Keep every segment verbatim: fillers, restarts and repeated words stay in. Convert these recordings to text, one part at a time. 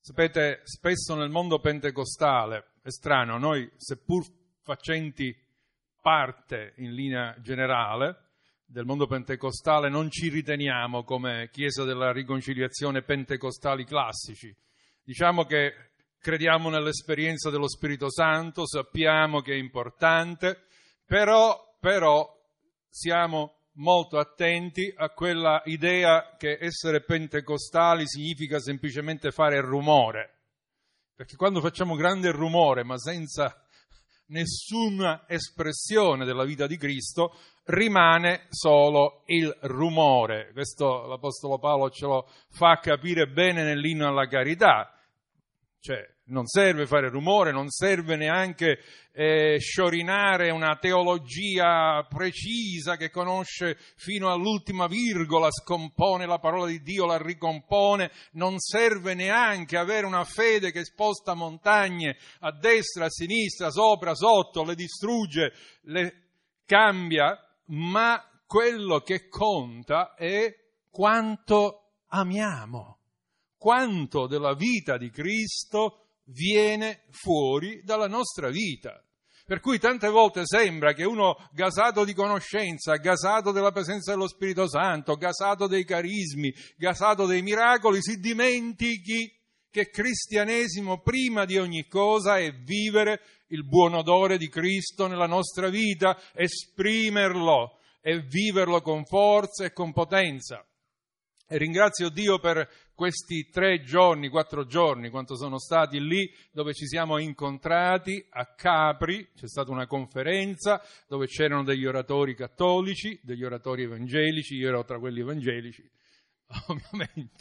Sapete, spesso nel mondo pentecostale, è strano, noi seppur facenti parte in linea generale del mondo pentecostale non ci riteniamo come Chiesa della Riconciliazione pentecostali classici. Diciamo che crediamo nell'esperienza dello Spirito Santo, sappiamo che è importante, però, però siamo molto attenti a quella idea che essere pentecostali significa semplicemente fare rumore. Perché quando facciamo grande rumore, ma senza nessuna espressione della vita di Cristo, rimane solo il rumore. Questo l'Apostolo Paolo ce lo fa capire bene nell'inno alla carità. Cioè, non serve fare rumore, non serve neanche eh, sciorinare una teologia precisa che conosce fino all'ultima virgola, scompone la parola di Dio, la ricompone, non serve neanche avere una fede che sposta montagne a destra, a sinistra, sopra, sotto, le distrugge, le cambia, ma quello che conta è quanto amiamo. Quanto della vita di Cristo viene fuori dalla nostra vita. Per cui tante volte sembra che uno gasato di conoscenza, gasato della presenza dello Spirito Santo, gasato dei carismi, gasato dei miracoli, si dimentichi che cristianesimo prima di ogni cosa è vivere il buon odore di Cristo nella nostra vita, esprimerlo e viverlo con forza e con potenza. E ringrazio Dio per questi tre giorni, quattro giorni, quanto sono stati lì, dove ci siamo incontrati a Capri. C'è stata una conferenza dove c'erano degli oratori cattolici, degli oratori evangelici, io ero tra quelli evangelici, ovviamente.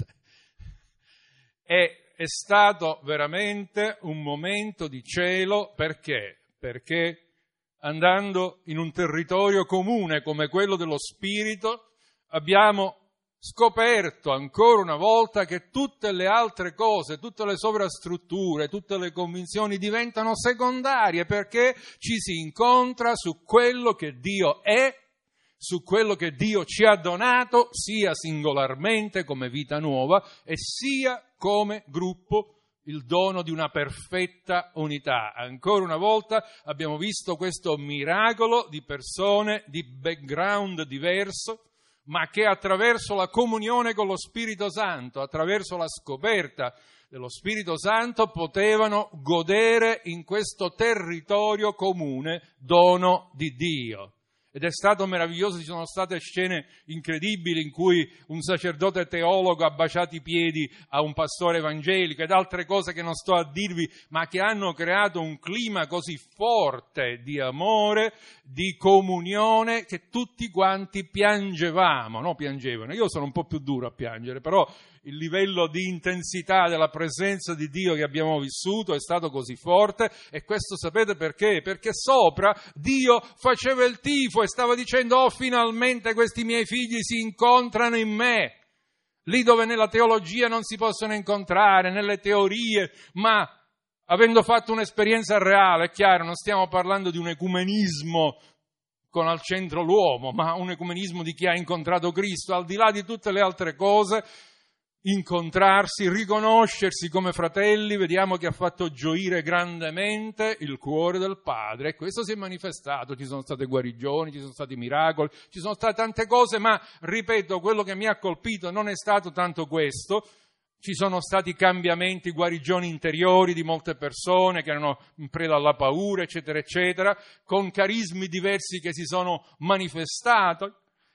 E è stato veramente un momento di cielo, perché? Perché andando in un territorio comune come quello dello Spirito, abbiamo scoperto ancora una volta che tutte le altre cose, tutte le sovrastrutture, tutte le convinzioni diventano secondarie, perché ci si incontra su quello che Dio è, su quello che Dio ci ha donato, sia singolarmente come vita nuova e sia come gruppo, il dono di una perfetta unità. Ancora una volta abbiamo visto questo miracolo di persone di background diverso, ma che attraverso la comunione con lo Spirito Santo, attraverso la scoperta dello Spirito Santo, potevano godere in questo territorio comune, dono di Dio. Ed è stato meraviglioso, ci sono state scene incredibili in cui un sacerdote teologo ha baciato i piedi a un pastore evangelico ed altre cose che non sto a dirvi, ma che hanno creato un clima così forte di amore, di comunione, che tutti quanti piangevamo, no piangevano, io sono un po' più duro a piangere, però il livello di intensità della presenza di Dio che abbiamo vissuto è stato così forte, e questo sapete perché? Perché sopra Dio faceva il tifo e stava dicendo: oh, finalmente questi miei figli si incontrano in me, lì dove nella teologia non si possono incontrare, nelle teorie, ma avendo fatto un'esperienza reale. È chiaro, non stiamo parlando di un ecumenismo con al centro l'uomo, ma un ecumenismo di chi ha incontrato Cristo, al di là di tutte le altre cose. Incontrarsi, riconoscersi come fratelli, vediamo che ha fatto gioire grandemente il cuore del Padre, e questo si è manifestato. Ci sono state guarigioni, ci sono stati miracoli, ci sono state tante cose, ma ripeto, quello che mi ha colpito non è stato tanto questo. Ci sono stati cambiamenti, guarigioni interiori di molte persone che erano in preda alla paura, eccetera, eccetera, con carismi diversi che si sono manifestati.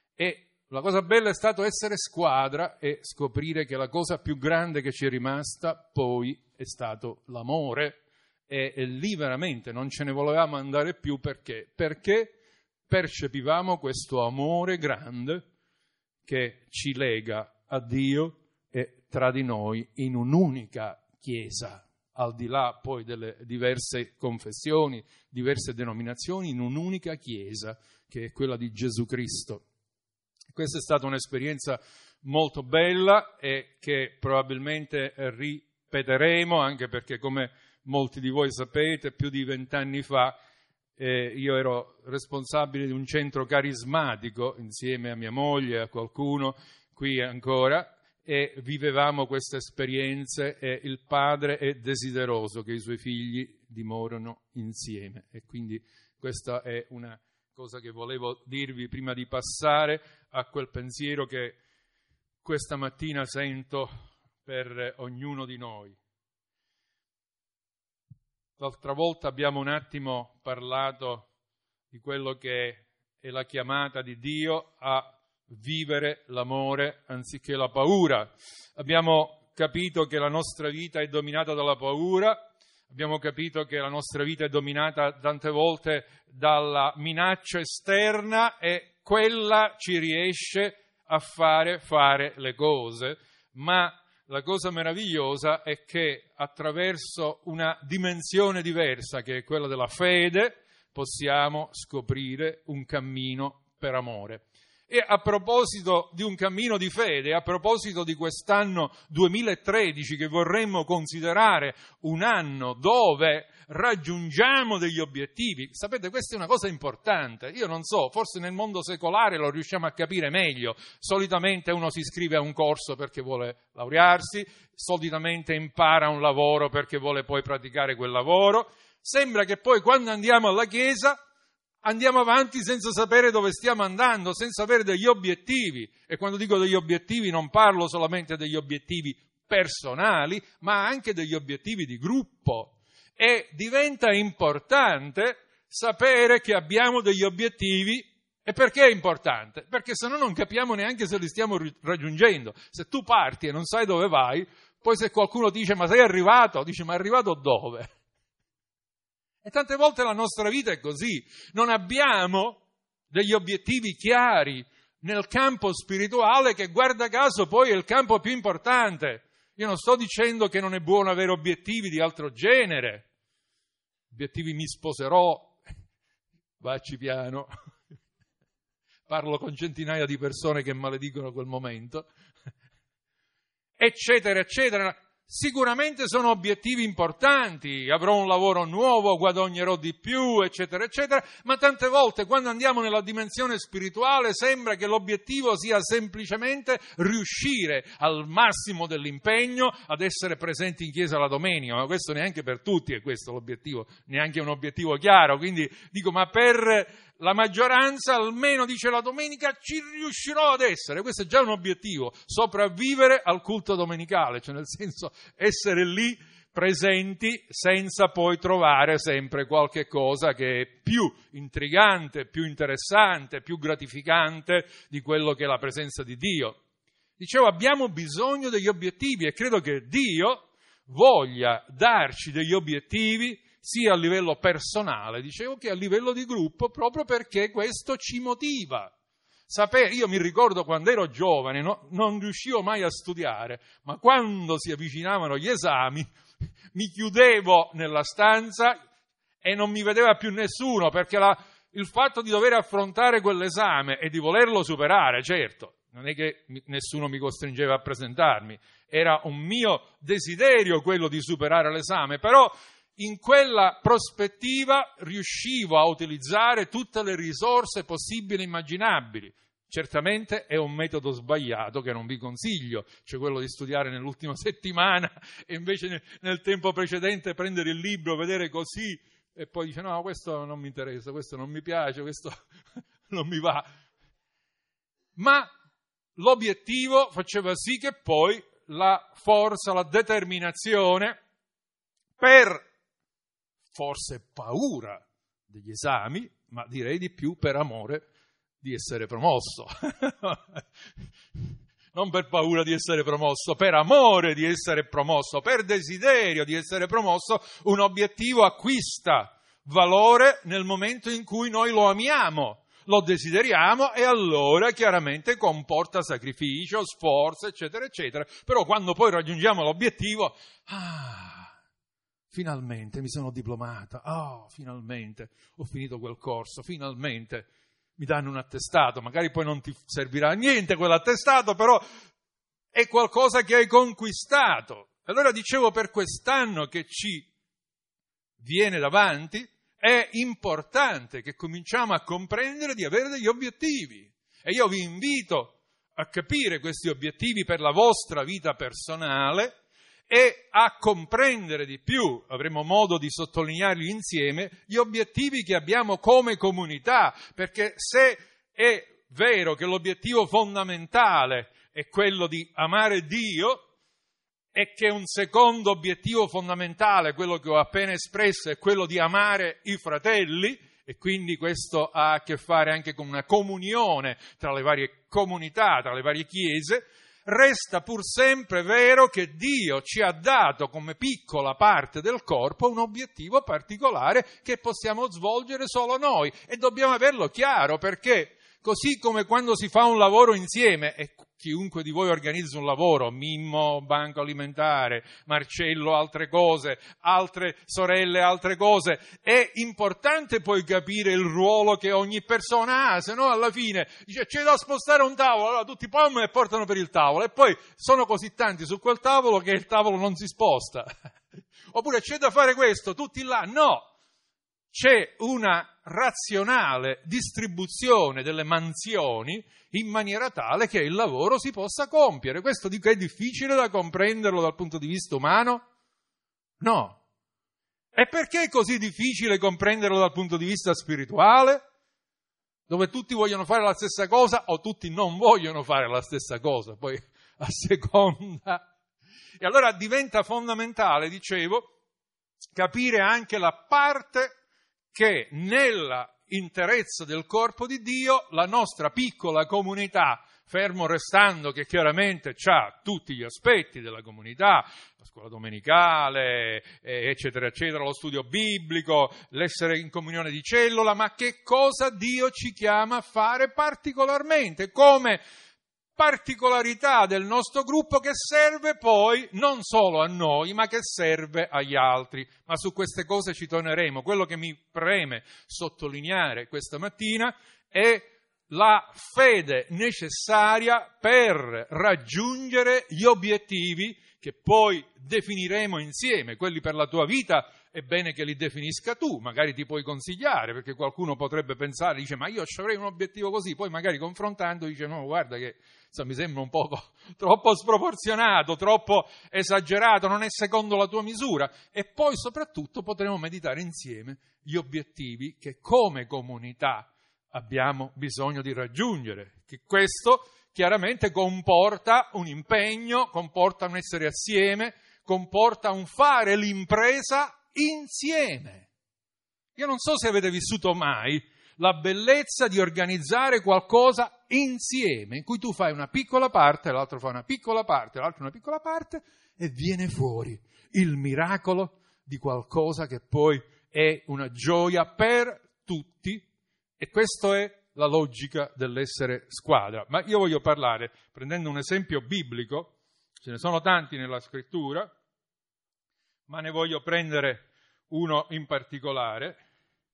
E la cosa bella è stato essere squadra e scoprire che la cosa più grande che ci è rimasta poi è stato l'amore, e, e lì veramente non ce ne volevamo andare più. Perché? Perché percepivamo questo amore grande che ci lega a Dio e tra di noi in un'unica Chiesa, al di là poi delle diverse confessioni, diverse denominazioni, in un'unica Chiesa che è quella di Gesù Cristo. Questa è stata un'esperienza molto bella e che probabilmente ripeteremo, anche perché, come molti di voi sapete, più di vent'anni fa eh, io ero responsabile di un centro carismatico insieme a mia moglie e a qualcuno qui ancora, e vivevamo queste esperienze, e il Padre è desideroso che i Suoi figli dimorino insieme. E quindi questa è una cosa che volevo dirvi prima di passare a quel pensiero che questa mattina sento per ognuno di noi. L'altra volta abbiamo un attimo parlato di quello che è la chiamata di Dio a vivere l'amore anziché la paura. Abbiamo capito che la nostra vita è dominata dalla paura, abbiamo capito che la nostra vita è dominata tante volte dalla minaccia esterna e quella ci riesce a fare fare le cose, ma la cosa meravigliosa è che attraverso una dimensione diversa, che è quella della fede, possiamo scoprire un cammino per amore. E a proposito di un cammino di fede, a proposito di quest'anno duemilatredici che vorremmo considerare un anno dove raggiungiamo degli obiettivi, sapete, questa è una cosa importante. Io non so, forse nel mondo secolare lo riusciamo a capire meglio. Solitamente uno si iscrive a un corso perché vuole laurearsi, solitamente impara un lavoro perché vuole poi praticare quel lavoro. Sembra che poi quando andiamo alla chiesa andiamo avanti senza sapere dove stiamo andando, senza avere degli obiettivi. E quando dico degli obiettivi non parlo solamente degli obiettivi personali, ma anche degli obiettivi di gruppo. E diventa importante sapere che abbiamo degli obiettivi. E perché è importante? Perché se no non capiamo neanche se li stiamo raggiungendo. Se tu parti e non sai dove vai, poi se qualcuno ti dice ma sei arrivato, dici ma arrivato dove? E tante volte la nostra vita è così, non abbiamo degli obiettivi chiari nel campo spirituale che guarda caso poi è il campo più importante. Io non sto dicendo che non è buono avere obiettivi di altro genere, obiettivi mi sposerò, vacci piano, parlo con centinaia di persone che maledicono quel momento, eccetera, eccetera. Sicuramente sono obiettivi importanti, avrò un lavoro nuovo, guadagnerò di più, eccetera, eccetera, ma tante volte quando andiamo nella dimensione spirituale sembra che l'obiettivo sia semplicemente riuscire al massimo dell'impegno ad essere presenti in chiesa la domenica, ma questo neanche per tutti è questo l'obiettivo, neanche un obiettivo chiaro, quindi dico ma per la maggioranza almeno dice la domenica ci riuscirò ad essere, questo è già un obiettivo, sopravvivere al culto domenicale, cioè nel senso essere lì presenti senza poi trovare sempre qualche cosa che è più intrigante, più interessante, più gratificante di quello che è la presenza di Dio. Dicevo, abbiamo bisogno degli obiettivi e credo che Dio voglia darci degli obiettivi sia a livello personale, dicevo, che a livello di gruppo, proprio perché questo ci motiva. Sapere, io mi ricordo quando ero giovane, no, non riuscivo mai a studiare, ma quando si avvicinavano gli esami mi chiudevo nella stanza e non mi vedeva più nessuno, perché la, il fatto di dover affrontare quell'esame e di volerlo superare, certo, non è che nessuno mi costringeva a presentarmi, era un mio desiderio quello di superare l'esame, però in quella prospettiva riuscivo a utilizzare tutte le risorse possibili e immaginabili. Certamente è un metodo sbagliato che non vi consiglio, cioè quello di studiare nell'ultima settimana e invece nel tempo precedente prendere il libro, vedere così e poi dice no, questo non mi interessa, questo non mi piace, questo non mi va. Ma l'obiettivo faceva sì che poi la forza, la determinazione per forse paura degli esami, ma direi di più per amore di essere promosso. Non per paura di essere promosso, per amore di essere promosso, per desiderio di essere promosso, un obiettivo acquista valore nel momento in cui noi lo amiamo, lo desideriamo e allora chiaramente comporta sacrificio, sforzo, eccetera, eccetera. Però quando poi raggiungiamo l'obiettivo, ah, finalmente mi sono diplomata, oh, finalmente ho finito quel corso, finalmente mi danno un attestato, magari poi non ti servirà a niente quell'attestato, però è qualcosa che hai conquistato. Allora dicevo, per quest'anno che ci viene davanti, è importante che cominciamo a comprendere di avere degli obiettivi. E io vi invito a capire questi obiettivi per la vostra vita personale e a comprendere di più, avremo modo di sottolinearli insieme, gli obiettivi che abbiamo come comunità, perché se è vero che l'obiettivo fondamentale è quello di amare Dio e che un secondo obiettivo fondamentale, quello che ho appena espresso, è quello di amare i fratelli, e quindi questo ha a che fare anche con una comunione tra le varie comunità, tra le varie chiese, resta pur sempre vero che Dio ci ha dato come piccola parte del corpo un obiettivo particolare che possiamo svolgere solo noi, e dobbiamo averlo chiaro, perché così come quando si fa un lavoro insieme, e chiunque di voi organizza un lavoro, Mimmo, banco alimentare, Marcello, altre cose, altre sorelle, altre cose, è importante poi capire il ruolo che ogni persona ha, se no alla fine dice c'è da spostare un tavolo, allora tutti pomano e portano per il tavolo, e poi sono così tanti su quel tavolo che il tavolo non si sposta. Oppure c'è da fare questo, tutti là, no! C'è una razionale distribuzione delle mansioni in maniera tale che il lavoro si possa compiere. Questo dico è difficile da comprenderlo dal punto di vista umano? No. E perché è così difficile comprenderlo dal punto di vista spirituale? Dove tutti vogliono fare la stessa cosa o tutti non vogliono fare la stessa cosa, poi a seconda. E allora diventa fondamentale, dicevo, capire anche la parte che nella interezza del corpo di Dio la nostra piccola comunità, fermo restando che chiaramente ha tutti gli aspetti della comunità, la scuola domenicale, eccetera, eccetera, lo studio biblico, l'essere in comunione di cellula, ma che cosa Dio ci chiama a fare particolarmente, come particolarità del nostro gruppo che serve poi non solo a noi, ma che serve agli altri. Ma su queste cose ci torneremo. Quello che mi preme sottolineare questa mattina è la fede necessaria per raggiungere gli obiettivi che poi definiremo insieme. Quelli per la tua vita è bene che li definisca tu, magari ti puoi consigliare, perché qualcuno potrebbe pensare, dice ma io avrei un obiettivo così, poi magari confrontando dice no, guarda che insomma, mi sembra un poco troppo sproporzionato, troppo esagerato, non è secondo la tua misura. E poi soprattutto potremo meditare insieme gli obiettivi che come comunità abbiamo bisogno di raggiungere, che questo chiaramente comporta un impegno, comporta un essere assieme, comporta un fare l'impresa insieme. Io non so se avete vissuto mai la bellezza di organizzare qualcosa insieme, in cui tu fai una piccola parte, l'altro fa una piccola parte, l'altro una piccola parte, e viene fuori il miracolo di qualcosa che poi è una gioia per tutti, e questo è la logica dell'essere squadra. Ma io voglio parlare, prendendo un esempio biblico, ce ne sono tanti nella scrittura, ma ne voglio prendere uno in particolare.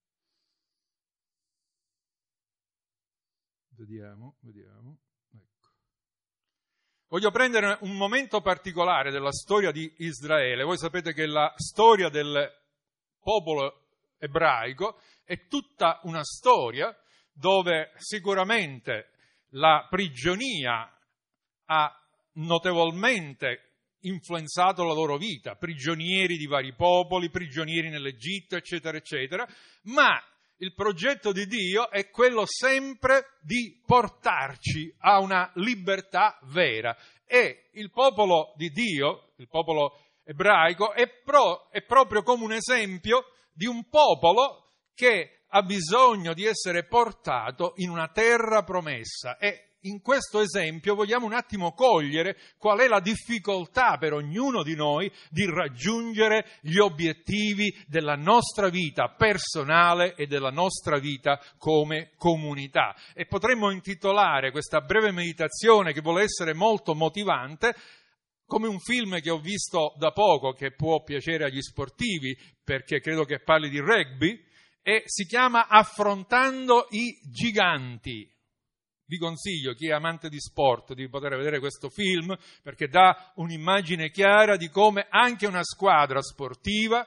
Vediamo, vediamo. Ecco. Voglio prendere un momento particolare della storia di Israele. Voi sapete che la storia del popolo ebraico è tutta una storia dove sicuramente la prigionia ha notevolmente influenzato la loro vita, prigionieri di vari popoli, prigionieri nell'Egitto, eccetera, eccetera, ma il progetto di Dio è quello sempre di portarci a una libertà vera. E il popolo di Dio, il popolo ebraico, è, pro, è proprio come un esempio di un popolo che ha bisogno di essere portato in una terra promessa. E in questo esempio vogliamo un attimo cogliere qual è la difficoltà per ognuno di noi di raggiungere gli obiettivi della nostra vita personale e della nostra vita come comunità. E potremmo intitolare questa breve meditazione, che vuole essere molto motivante, come un film che ho visto da poco, che può piacere agli sportivi, perché credo che parli di rugby, e si chiama Affrontando i giganti. Vi consiglio, chi è amante di sport, di poter vedere questo film, perché dà un'immagine chiara di come anche una squadra sportiva,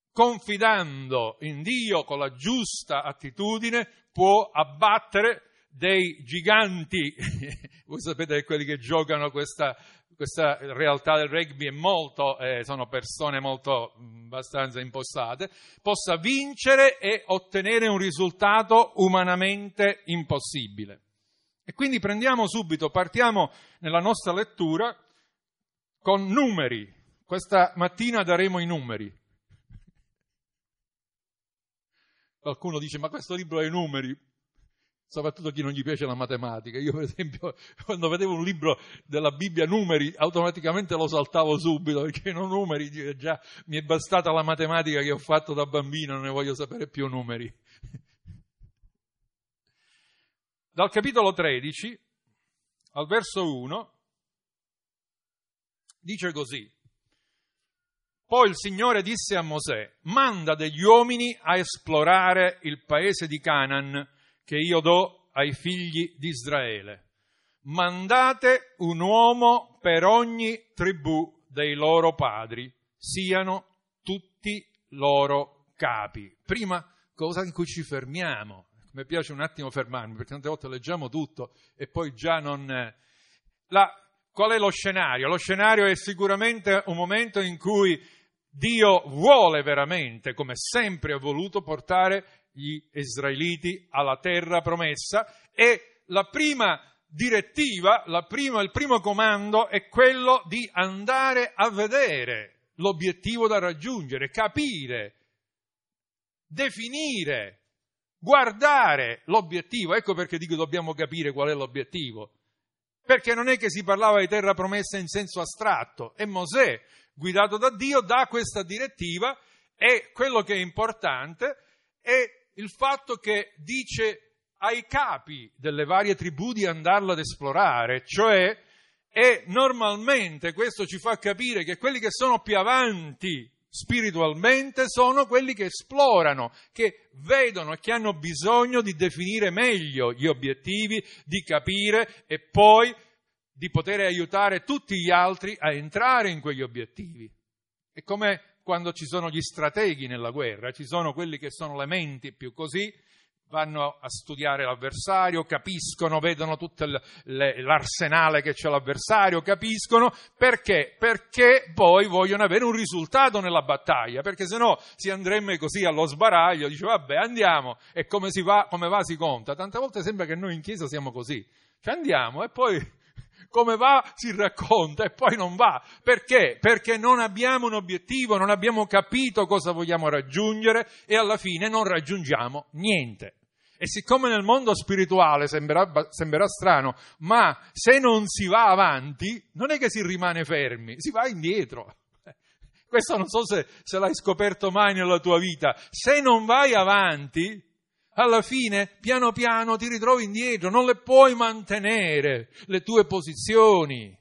confidando in Dio con la giusta attitudine, può abbattere dei giganti, voi sapete che quelli che giocano questa, questa realtà del rugby è molto, eh, sono persone molto mh, abbastanza impostate, possa vincere e ottenere un risultato umanamente impossibile. E quindi prendiamo subito, partiamo nella nostra lettura con numeri. Questa mattina daremo i numeri. Qualcuno dice, ma questo libro ha i numeri? Soprattutto chi non gli piace la matematica. Io per esempio, quando vedevo un libro della Bibbia numeri, automaticamente lo saltavo subito, perché non numeri, già mi è bastata la matematica che ho fatto da bambino, non ne voglio sapere più numeri. Dal capitolo tredici al verso uno dice così: poi il Signore disse a Mosè: manda degli uomini a esplorare il paese di Canaan che io do ai figli di Israele. Mandate un uomo per ogni tribù dei loro padri, siano tutti loro capi. Prima cosa in cui ci fermiamo. Mi piace un attimo fermarmi, perché tante volte leggiamo tutto e poi già non... La... Qual è lo scenario? Lo scenario è sicuramente un momento in cui Dio vuole veramente, come sempre ha voluto, portare gli israeliti alla terra promessa, e la prima direttiva, la prima, il primo comando è quello di andare a vedere l'obiettivo da raggiungere, capire, definire, guardare l'obiettivo. Ecco perché dico dobbiamo capire qual è l'obiettivo. Perché non è che si parlava di terra promessa in senso astratto, e Mosè, guidato da Dio, dà questa direttiva, e quello che è importante è il fatto che dice ai capi delle varie tribù di andarlo ad esplorare, cioè, e normalmente questo ci fa capire che quelli che sono più avanti spiritualmente sono quelli che esplorano, che vedono e che hanno bisogno di definire meglio gli obiettivi, di capire e poi di poter aiutare tutti gli altri a entrare in quegli obiettivi. È come quando ci sono gli strateghi nella guerra, ci sono quelli che sono le menti più così, vanno a studiare l'avversario, capiscono, vedono tutto l'arsenale che c'è l'avversario, capiscono, perché? Perché poi vogliono avere un risultato nella battaglia, perché se no si andrebbe così allo sbaraglio, dice vabbè andiamo, e come si va, come va si conta. Tante volte sembra che noi in chiesa siamo così, cioè andiamo e poi come va si racconta e poi non va. Perché? Perché non abbiamo un obiettivo, non abbiamo capito cosa vogliamo raggiungere e alla fine non raggiungiamo niente. E siccome nel mondo spirituale sembrerà, sembrerà strano, ma se non si va avanti, non è che si rimane fermi, si va indietro. Questo non so se, se l'hai scoperto mai nella tua vita. Se non vai avanti, alla fine, piano piano, ti ritrovi indietro, non le puoi mantenere, le tue posizioni.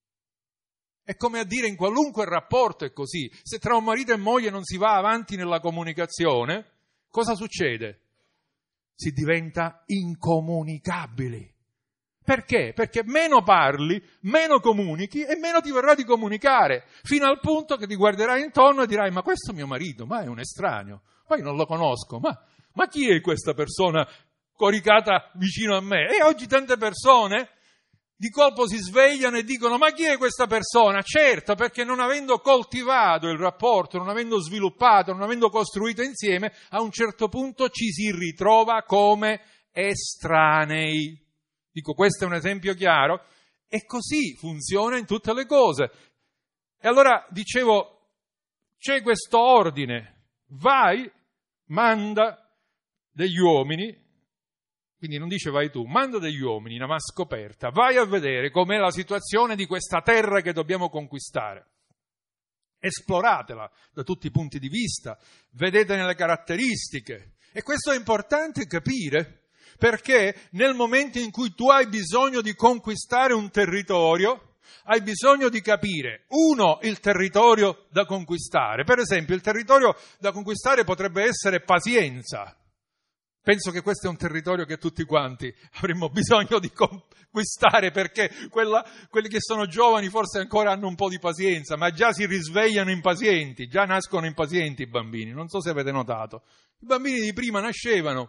È come a dire, in qualunque rapporto è così. Se tra un marito e moglie non si va avanti nella comunicazione, cosa succede? Si diventa incomunicabili. Perché? Perché meno parli, meno comunichi e meno ti verrà di comunicare, fino al punto che ti guarderai intorno e dirai, ma questo mio marito, ma è un estraneo, poi non lo conosco, ma... Ma chi è questa persona coricata vicino a me? E oggi tante persone di colpo si svegliano e dicono ma chi è questa persona? Certo, perché non avendo coltivato il rapporto, non avendo sviluppato, non avendo costruito insieme, a un certo punto ci si ritrova come estranei. Dico, questo è un esempio chiaro? E così funziona in tutte le cose. E allora, dicevo, c'è questo ordine, vai, manda degli uomini, quindi non dice vai tu, manda degli uomini, una scoperta, vai a vedere com'è la situazione di questa terra che dobbiamo conquistare. Esploratela da tutti i punti di vista, vedete nelle caratteristiche. E questo è importante capire, perché nel momento in cui tu hai bisogno di conquistare un territorio, hai bisogno di capire, uno, il territorio da conquistare. Per esempio, il territorio da conquistare potrebbe essere pazienza. Penso che questo è un territorio che tutti quanti avremmo bisogno di conquistare, perché quella, quelli che sono giovani forse ancora hanno un po' di pazienza, ma già si risvegliano impazienti, già nascono impazienti i bambini, non so se avete notato. I bambini di prima nascevano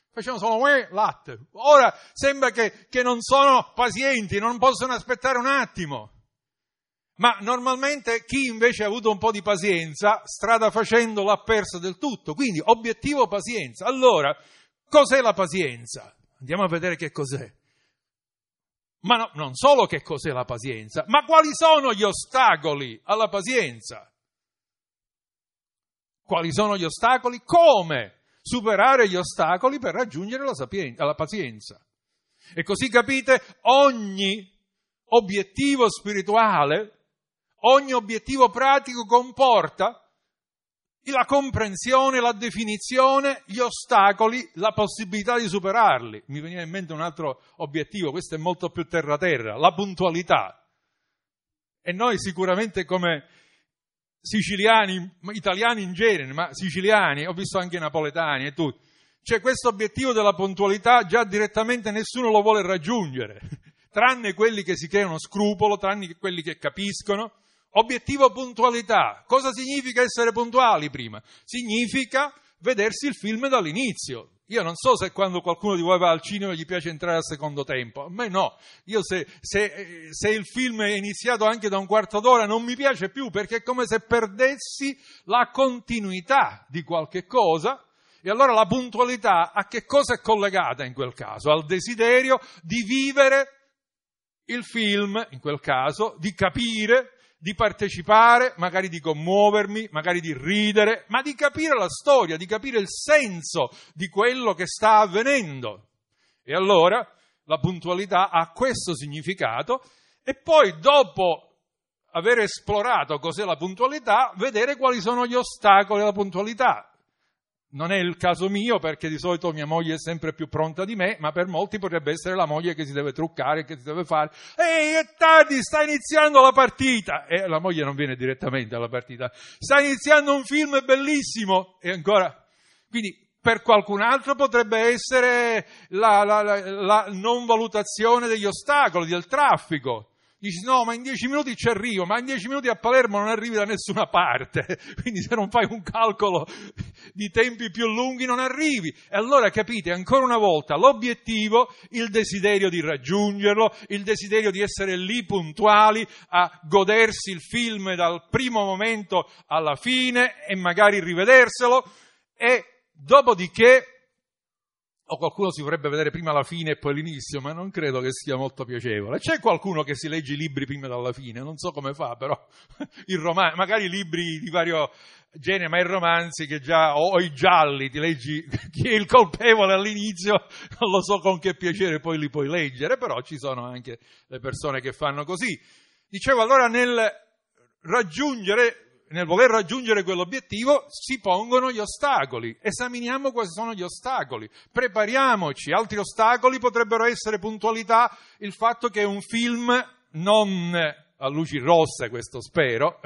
Facevano solo uè, latte. Ora sembra che, che non sono pazienti, non possono aspettare un attimo. Ma normalmente chi invece ha avuto un po' di pazienza, strada facendo, l'ha persa del tutto. Quindi, obiettivo pazienza. Allora, cos'è la pazienza? Andiamo a vedere che cos'è. Ma no, non solo che cos'è la pazienza, ma quali sono gli ostacoli alla pazienza? Quali sono gli ostacoli? Come superare gli ostacoli per raggiungere la, sapienza, la pazienza? E così capite, ogni obiettivo spirituale, ogni obiettivo pratico comporta la comprensione, la definizione, gli ostacoli, la possibilità di superarli. Mi veniva in mente un altro obiettivo, questo è molto più terra-terra, la puntualità. E noi sicuramente come siciliani, italiani in genere, ma siciliani, ho visto anche napoletani e tutti, c'è questo obiettivo della puntualità, già direttamente nessuno lo vuole raggiungere, tranne quelli che si creano scrupolo, tranne quelli che capiscono. Obiettivo puntualità. Cosa significa essere puntuali prima? Significa vedersi il film dall'inizio. Io non so se quando qualcuno di voi va al cinema gli piace entrare al secondo tempo. A me no. Io se, se, se il film è iniziato anche da un quarto d'ora non mi piace più, perché è come se perdessi la continuità di qualche cosa. E allora la puntualità a che cosa è collegata in quel caso? Al desiderio di vivere il film, in quel caso, di capire, di partecipare, magari di commuovermi, magari di ridere, ma di capire la storia, di capire il senso di quello che sta avvenendo. E allora la puntualità ha questo significato e poi dopo aver esplorato cos'è la puntualità, vedere quali sono gli ostacoli alla puntualità. Non è il caso mio, perché di solito mia moglie è sempre più pronta di me, ma per molti potrebbe essere la moglie che si deve truccare, che si deve fare. Ehi, è tardi, sta iniziando la partita! E la moglie non viene direttamente alla partita. Sta iniziando un film bellissimo! E ancora... Quindi per qualcun altro potrebbe essere la, la, la, la non valutazione degli ostacoli, del traffico. Dici, no, ma in dieci minuti ci arrivo, ma in dieci minuti a Palermo non arrivi da nessuna parte, quindi se non fai un calcolo di tempi più lunghi non arrivi. E allora capite, ancora una volta, l'obiettivo, il desiderio di raggiungerlo, il desiderio di essere lì puntuali, a godersi il film dal primo momento alla fine e magari rivederselo, e dopodiché, o qualcuno si vorrebbe vedere prima la fine e poi l'inizio, ma non credo che sia molto piacevole. C'è qualcuno che si legge i libri prima dalla fine, non so come fa, però il roman- magari libri di vario genere, ma i romanzi che già, o, o i gialli, ti leggi chi è il colpevole all'inizio, non lo so con che piacere poi li puoi leggere, però ci sono anche le persone che fanno così. Dicevo, allora nel raggiungere... Nel voler raggiungere quell'obiettivo si pongono gli ostacoli. Esaminiamo quali sono gli ostacoli. Prepariamoci. Altri ostacoli potrebbero essere puntualità, il fatto che un film non a luci rosse, questo spero,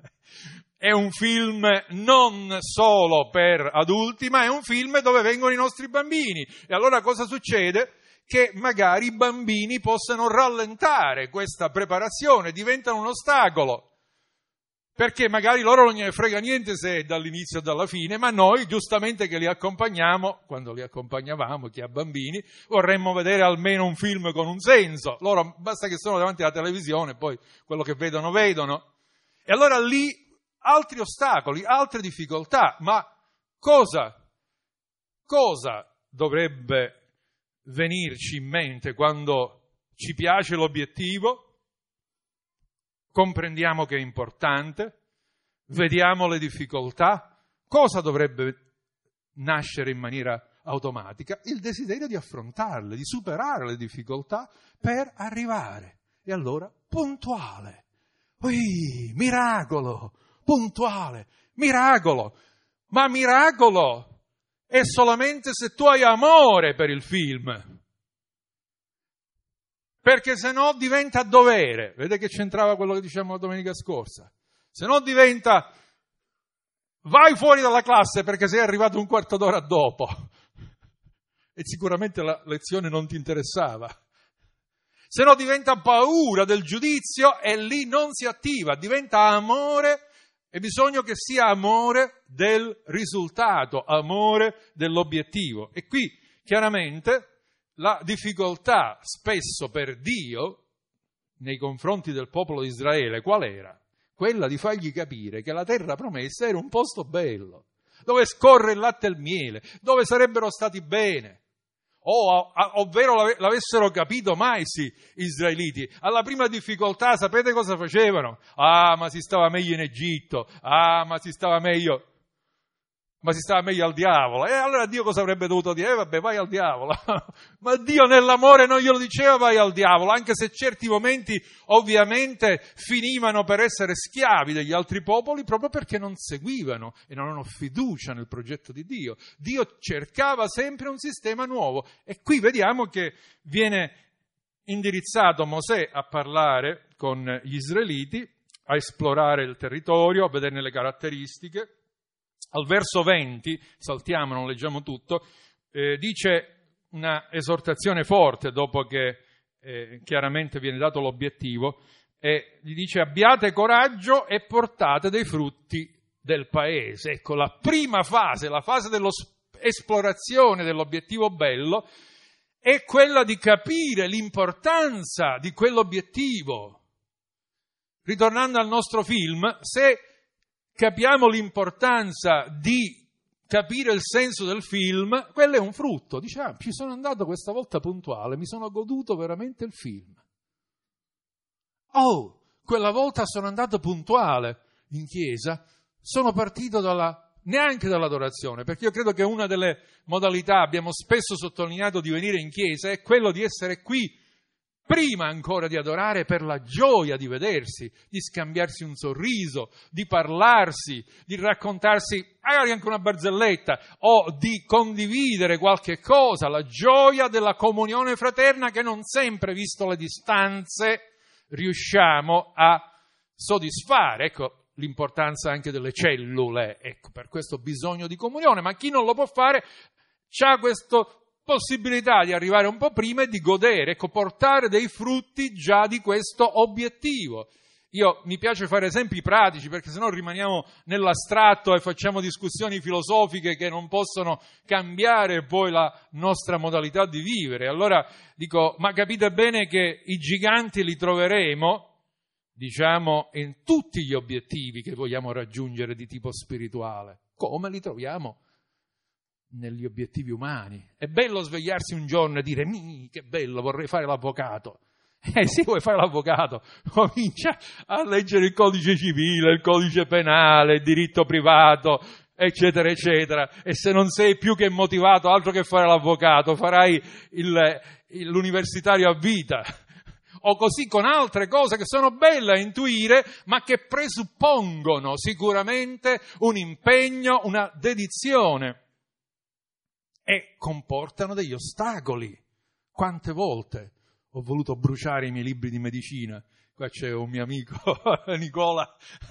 è un film non solo per adulti, ma è un film dove vengono i nostri bambini. E allora cosa succede? Che magari i bambini possano rallentare questa preparazione, diventano un ostacolo. Perché magari loro non gliene frega niente se è dall'inizio o dalla fine, ma noi, giustamente che li accompagniamo, quando li accompagnavamo, chi ha bambini, vorremmo vedere almeno un film con un senso. Loro basta che sono davanti alla televisione, poi quello che vedono, vedono. E allora lì altri ostacoli, altre difficoltà. Ma cosa, cosa dovrebbe venirci in mente quando ci piace l'obiettivo? Comprendiamo che è importante, vediamo le difficoltà, cosa dovrebbe nascere in maniera automatica? Il desiderio di affrontarle, di superare le difficoltà per arrivare. E allora, puntuale. Ui, miracolo, puntuale, miracolo. Ma miracolo è solamente se tu hai amore per il film. Perché se no diventa dovere. Vedete che c'entrava quello che dicevamo la domenica scorsa. Se no diventa vai fuori dalla classe perché sei arrivato un quarto d'ora dopo. E sicuramente la lezione non ti interessava. Se no diventa paura del giudizio e lì non si attiva. Diventa amore e bisogna che sia amore del risultato, amore dell'obiettivo. E qui Chiaramente la difficoltà spesso per Dio nei confronti del popolo di Israele qual era? Quella di fargli capire che la terra promessa era un posto bello, dove scorre il latte e il miele, dove sarebbero stati bene. O, ovvero l'avessero capito mai sì, israeliti. Alla prima difficoltà sapete cosa facevano? Ah, ma si stava meglio in Egitto, ah, ma si stava meglio, ma si stava meglio al diavolo. E allora Dio cosa avrebbe dovuto dire? Eh, vabbè, vai al diavolo. Ma Dio nell'amore non glielo diceva vai al diavolo, anche se certi momenti ovviamente finivano per essere schiavi degli altri popoli proprio perché non seguivano e non hanno fiducia nel progetto di Dio. Dio cercava sempre un sistema nuovo e qui vediamo che viene indirizzato Mosè a parlare con gli israeliti, a esplorare il territorio, a vederne le caratteristiche. Al verso venti, saltiamo, non leggiamo tutto, eh, dice una esortazione forte dopo che eh, chiaramente viene dato l'obiettivo, e gli dice abbiate coraggio e portate dei frutti del paese. Ecco, la prima fase, la fase dell'esplorazione dell'obiettivo bello, è quella di capire l'importanza di quell'obiettivo. Ritornando al nostro film, se capiamo l'importanza di capire il senso del film, quello è un frutto. Dice, ah, ci sono andato questa volta puntuale, mi sono goduto veramente il film. Oh, quella volta sono andato puntuale in chiesa, sono partito dalla, neanche dall'adorazione, perché io credo che una delle modalità, abbiamo spesso sottolineato di venire in chiesa, è quello di essere qui prima ancora di adorare per la gioia di vedersi, di scambiarsi un sorriso, di parlarsi, di raccontarsi magari anche una barzelletta o di condividere qualche cosa, la gioia della comunione fraterna che non sempre, visto le distanze, riusciamo a soddisfare. Ecco l'importanza anche delle cellule, ecco, per questo bisogno di comunione, ma chi non lo può fare c'ha questo possibilità di arrivare un po' prima e di godere, ecco, portare dei frutti già di questo obiettivo. Io mi piace fare esempi pratici perché sennò rimaniamo nell'astratto e facciamo discussioni filosofiche che non possono cambiare poi la nostra modalità di vivere. Allora dico, ma capite bene che i giganti li troveremo, diciamo, in tutti gli obiettivi che vogliamo raggiungere di tipo spirituale. Come li troviamo? Negli obiettivi umani. È bello svegliarsi un giorno e dire mi, che bello, vorrei fare l'avvocato. Eh sì, vuoi fare l'avvocato? Comincia a leggere il codice civile, il codice penale, il diritto privato, eccetera, eccetera. E se non sei più che motivato altro che fare l'avvocato, farai il, il, l'universitario a vita. O così con altre cose che sono belle a intuire, ma che presuppongono sicuramente un impegno, una dedizione. E comportano degli ostacoli. Quante volte ho voluto bruciare i miei libri di medicina? Qua c'è un mio amico, Nicola,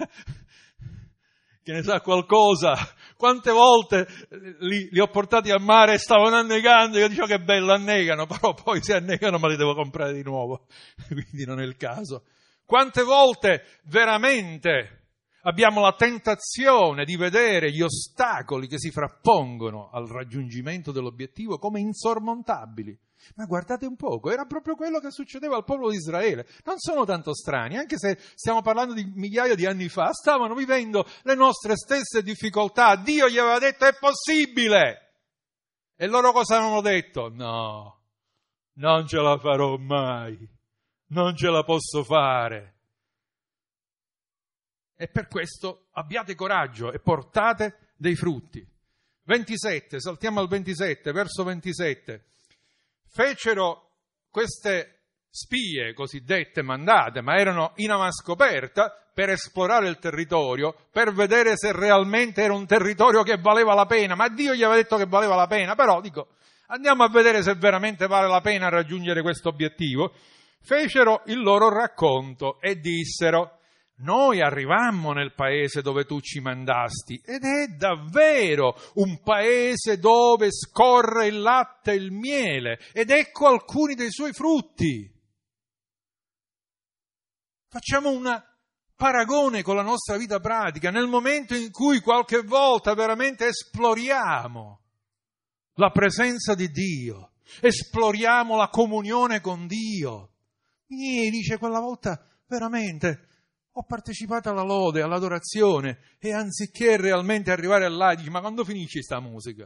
che ne sa qualcosa. Quante volte li, li ho portati a mare e stavano annegando, io dicevo che bello, annegano, però poi se annegano me li devo comprare di nuovo, quindi non è il caso. Quante volte veramente abbiamo la tentazione di vedere gli ostacoli che si frappongono al raggiungimento dell'obiettivo come insormontabili. Ma guardate un poco, era proprio quello che succedeva al popolo di Israele. Non sono tanto strani, anche se stiamo parlando di migliaia di anni fa, stavano vivendo le nostre stesse difficoltà. Dio gli aveva detto è possibile. E loro cosa avevano detto? No, non ce la farò mai, non ce la posso fare. E per questo abbiate coraggio e portate dei frutti. ventisette, saltiamo al ventisette, verso ventisette. Fecero queste spie cosiddette mandate, ma erano in avanscoperta per esplorare il territorio, per vedere se realmente era un territorio che valeva la pena. Ma Dio gli aveva detto che valeva la pena, però dico, andiamo a vedere se veramente vale la pena raggiungere questo obiettivo. Fecero il loro racconto e dissero: noi arrivammo nel paese dove tu ci mandasti ed è davvero un paese dove scorre il latte e il miele ed ecco alcuni dei suoi frutti. Facciamo un paragone con la nostra vita pratica nel momento in cui qualche volta veramente esploriamo la presenza di Dio, esploriamo la comunione con Dio. Mi dice, quella volta veramente ho partecipato alla lode, all'adorazione, e anziché realmente arrivare là, dice, ma quando finisce sta musica?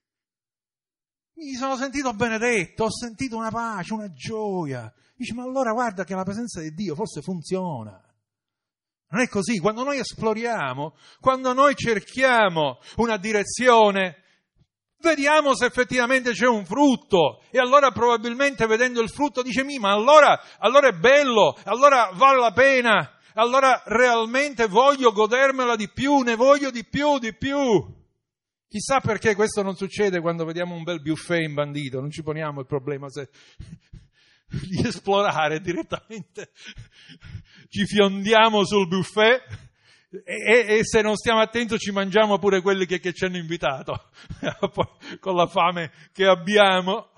Mi sono sentito benedetto, ho sentito una pace, una gioia. Dice, ma allora guarda che la presenza di Dio forse funziona. Non è così, quando noi esploriamo, quando noi cerchiamo una direzione, vediamo se effettivamente c'è un frutto, e allora probabilmente vedendo il frutto dice, mi, ma allora, allora è bello, allora vale la pena, allora realmente voglio godermela di più, ne voglio di più, di più. Chissà perché questo non succede quando vediamo un bel buffet imbandito, non ci poniamo il problema se... di esplorare direttamente, ci fiondiamo sul buffet e, e se non stiamo attenti ci mangiamo pure quelli che, che ci hanno invitato, poi, con la fame che abbiamo.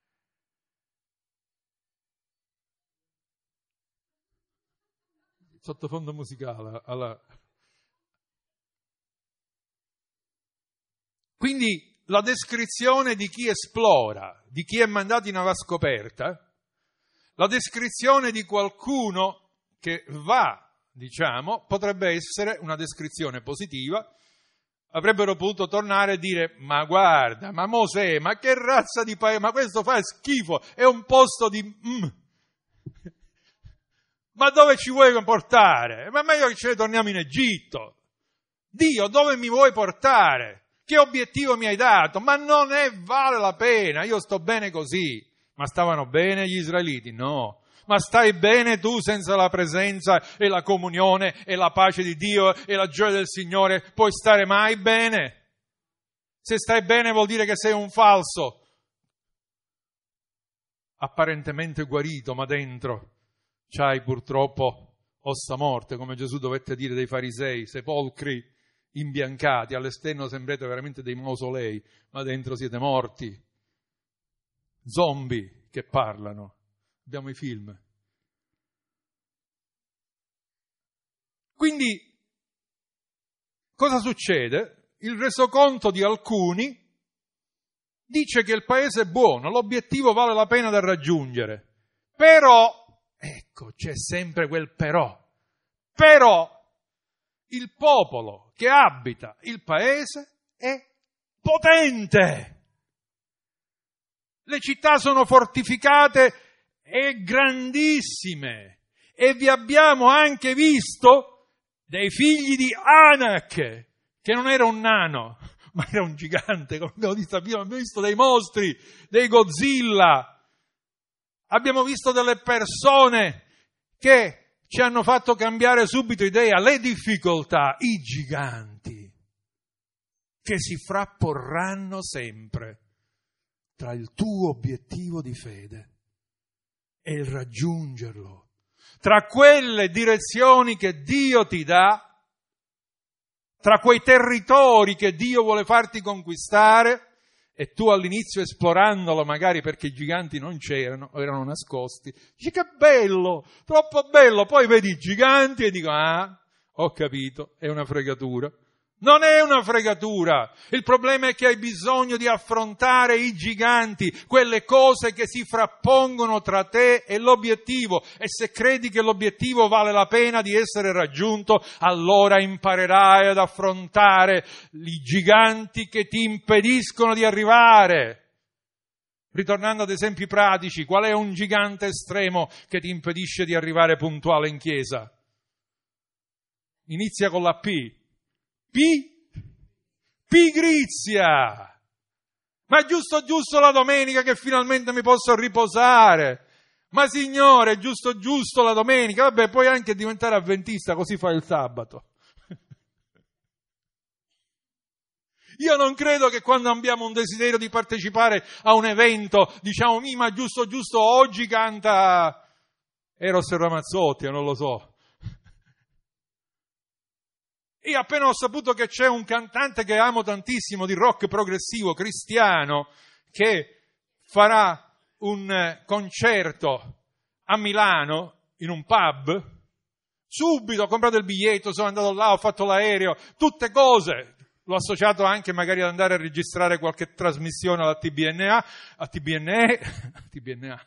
Sottofondo musicale alla... Quindi la descrizione di chi esplora, di chi è mandato in avascoperta, la descrizione di qualcuno che va, diciamo, potrebbe essere una descrizione positiva. Avrebbero potuto tornare e dire, ma guarda, ma Mosè, ma che razza di paese, ma questo fa schifo, è un posto di... Mm. Ma dove ci vuoi portare? Ma meglio che ce ne torniamo in Egitto. Dio, dove mi vuoi portare? Che obiettivo mi hai dato? Ma non ne vale la pena, io sto bene così. Ma stavano bene gli israeliti? No. Ma stai bene tu senza la presenza e la comunione e la pace di Dio e la gioia del Signore? Puoi stare mai bene? Se stai bene vuol dire che sei un falso, apparentemente guarito, ma dentro c'hai purtroppo ossa morte, come Gesù dovette dire dei farisei, sepolcri imbiancati, all'esterno sembrate veramente dei mausolei, ma dentro siete morti. Zombie che parlano. Abbiamo i film. Quindi, cosa succede? Il resoconto di alcuni dice che il paese è buono, l'obiettivo vale la pena da raggiungere. Però, ecco, c'è sempre quel però. Però, il popolo che abita il paese è potente. Le città sono fortificate e grandissime, e vi abbiamo anche visto dei figli di Anak, che non era un nano, ma era un gigante, come abbiamo visto, abbiamo visto dei mostri, dei Godzilla, abbiamo visto delle persone che ci hanno fatto cambiare subito idea, le difficoltà, i giganti, che si frapporranno sempre tra il tuo obiettivo di fede e il raggiungerlo, tra quelle direzioni che Dio ti dà, tra quei territori che Dio vuole farti conquistare, e tu all'inizio esplorandolo magari perché i giganti non c'erano, erano nascosti, dici che bello, troppo bello, poi vedi i giganti e dico, ah, ho capito, è una fregatura. Non è una fregatura, il problema è che hai bisogno di affrontare i giganti, quelle cose che si frappongono tra te e l'obiettivo, e se credi che l'obiettivo vale la pena di essere raggiunto, allora imparerai ad affrontare i giganti che ti impediscono di arrivare. Ritornando ad esempi pratici, qual è un gigante estremo che ti impedisce di arrivare puntuale in chiesa? Inizia con la P. P? Pigrizia! Ma è giusto giusto la domenica che finalmente mi posso riposare. Ma signore, è giusto giusto la domenica. Vabbè, puoi anche diventare avventista, così fai il sabato. Io non credo che quando abbiamo un desiderio di partecipare a un evento, diciamo, ma giusto giusto oggi canta Eros Ramazzotti, non lo so. Io appena ho saputo che c'è un cantante che amo tantissimo di rock progressivo cristiano che farà un concerto a Milano in un pub, subito ho comprato il biglietto, sono andato là, ho fatto l'aereo, tutte cose, l'ho associato anche magari ad andare a registrare qualche trasmissione alla T B N A, a T B N E, T B N A.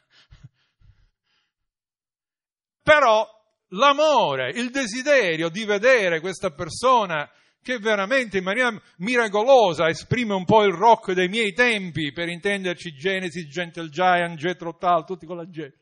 Però l'amore, il desiderio di vedere questa persona che veramente in maniera miracolosa esprime un po' il rock dei miei tempi, per intenderci Genesis, Gentle Giant, Jethro Tull, tutti con la G.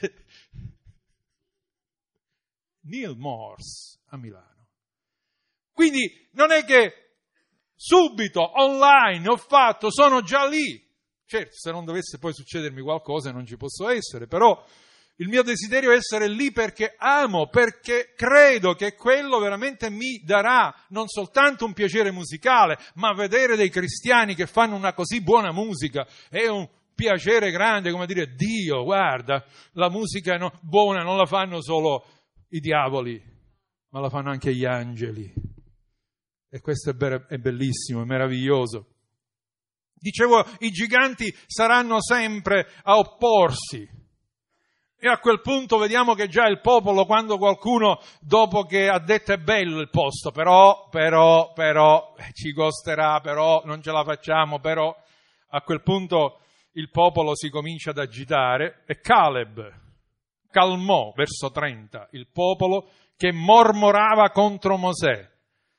Neil Morse a Milano. Quindi non è che subito, online, ho fatto, sono già lì. Certo, se non dovesse poi succedermi qualcosa non ci posso essere, però il mio desiderio è essere lì perché amo, perché credo che quello veramente mi darà non soltanto un piacere musicale, ma vedere dei cristiani che fanno una così buona musica è un piacere grande, come dire, Dio, guarda, la musica no, buona non la fanno solo i diavoli, ma la fanno anche gli angeli. E questo è, be- è bellissimo, è meraviglioso. Dicevo, i giganti saranno sempre a opporsi. E a quel punto vediamo che già il popolo, quando qualcuno, dopo che ha detto è bello il posto, però, però, però, ci costerà, però, non ce la facciamo, però, a quel punto il popolo si comincia ad agitare e Caleb calmò, verso trenta, il popolo che mormorava contro Mosè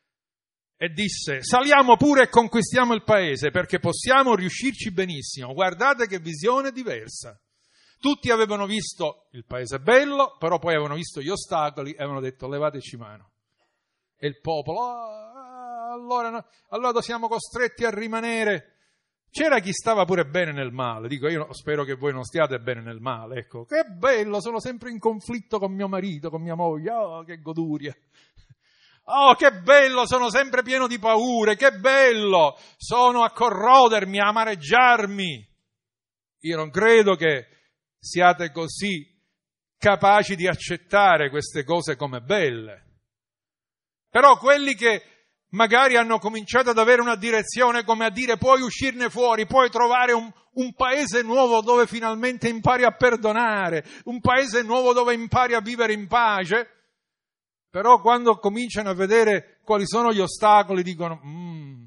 e disse: saliamo pure e conquistiamo il paese perché possiamo riuscirci benissimo. Guardate che visione diversa. Tutti avevano visto il paese bello, però poi avevano visto gli ostacoli e avevano detto levateci mano. E il popolo, oh, allora, no, allora siamo costretti a rimanere. C'era chi stava pure bene nel male, dico io spero che voi non stiate bene nel male, ecco, che bello, sono sempre in conflitto con mio marito, con mia moglie, oh che goduria. Oh, che bello, sono sempre pieno di paure, che bello, sono a corrodermi, a amareggiarmi. Io non credo che siate così capaci di accettare queste cose come belle. Però quelli che magari hanno cominciato ad avere una direzione, come a dire puoi uscirne fuori, puoi trovare un, un paese nuovo dove finalmente impari a perdonare, un paese nuovo dove impari a vivere in pace, però quando cominciano a vedere quali sono gli ostacoli dicono mm.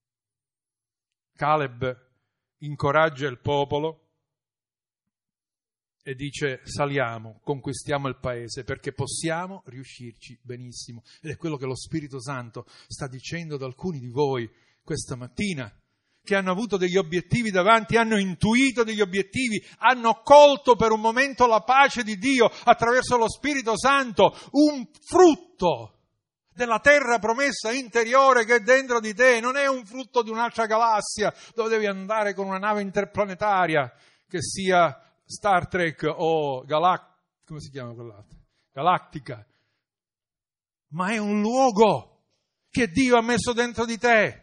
Caleb incoraggia il popolo e dice saliamo, conquistiamo il paese perché possiamo riuscirci benissimo. Ed è quello che lo Spirito Santo sta dicendo ad alcuni di voi questa mattina, che hanno avuto degli obiettivi davanti, hanno intuito degli obiettivi, hanno colto per un momento la pace di Dio attraverso lo Spirito Santo, un frutto della terra promessa interiore che è dentro di te, non è un frutto di un'altra galassia dove devi andare con una nave interplanetaria che sia Star Trek o Galact- come si chiama quell'altro? Galattica, ma è un luogo che Dio ha messo dentro di te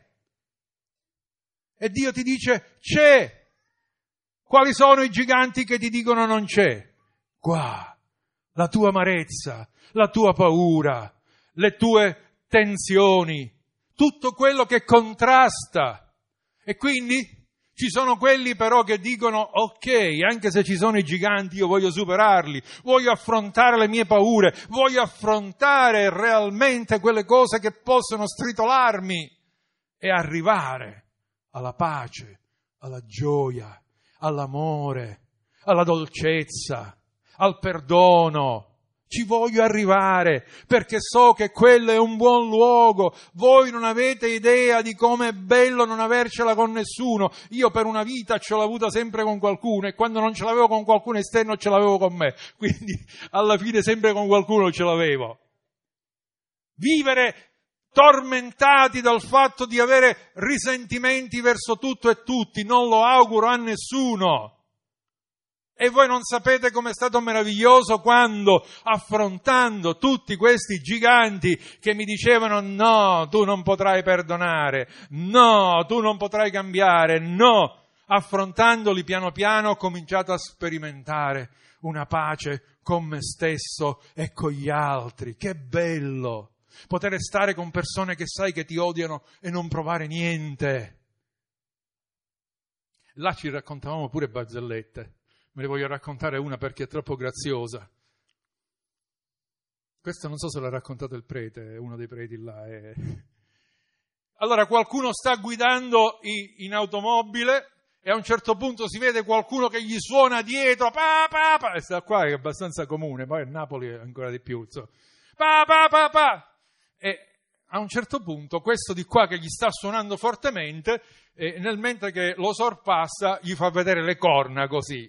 e Dio ti dice c'è. Quali sono i giganti che ti dicono non c'è? Qua, la tua amarezza, la tua paura, le tue tensioni, tutto quello che contrasta. E quindi ci sono quelli però che dicono ok, anche se ci sono i giganti io voglio superarli, voglio affrontare le mie paure, voglio affrontare realmente quelle cose che possono stritolarmi e arrivare alla pace, alla gioia, all'amore, alla dolcezza, al perdono. Ci voglio arrivare perché so che quello è un buon luogo. Voi non avete idea di come è bello non avercela con nessuno. Io per una vita ce l'ho avuta sempre con qualcuno e quando non ce l'avevo con qualcuno esterno ce l'avevo con me. Quindi alla fine sempre con qualcuno ce l'avevo. Vivere tormentati dal fatto di avere risentimenti verso tutto e tutti non lo auguro a nessuno. E voi non sapete com'è stato meraviglioso quando, affrontando tutti questi giganti che mi dicevano no, tu non potrai perdonare, no, tu non potrai cambiare, no, affrontandoli piano piano ho cominciato a sperimentare una pace con me stesso e con gli altri. Che bello poter stare con persone che sai che ti odiano e non provare niente. Là ci raccontavamo pure barzellette. Me ne voglio raccontare una perché è troppo graziosa. Questo non so se l'ha raccontato il prete, uno dei preti là. È... Allora qualcuno sta guidando in automobile e a un certo punto si vede qualcuno che gli suona dietro, pa pa pa, e sta qua che è abbastanza comune, poi a Napoli è ancora di più, so. pa pa pa pa, e a un certo punto questo di qua che gli sta suonando fortemente, e nel mentre che lo sorpassa gli fa vedere le corna così.